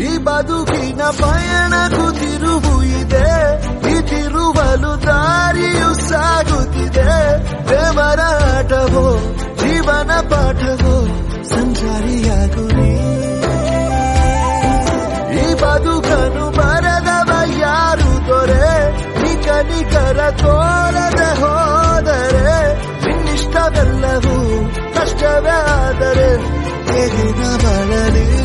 ಈ ಬದುಕಿನ ಪಯಣಕ್ಕೂ ತಿರುವು ಇದೆ, ಈ ತಿರುವಲು ದಾರಿಯು ಸಾಗುತ್ತಿದೆ. ದೇವರ ಆಟವೋ ಜೀವನ ಪಾಠವೋ ಸಂಚಾರಿಯಾಗು ನೀ. ಈ ಬದುಕನ್ನು ಬರೆದವ ಯಾರು ದೊರೆ, ಈ ಕನಿಕರ ತೋರದೆ ಹೋದರೆ ನಿನ್ನಿಷ್ಟವೆಲ್ಲವೂ ಕಷ್ಟವೇ. ಆದರೆ ಹೇಗೆ ಬಳಲಿ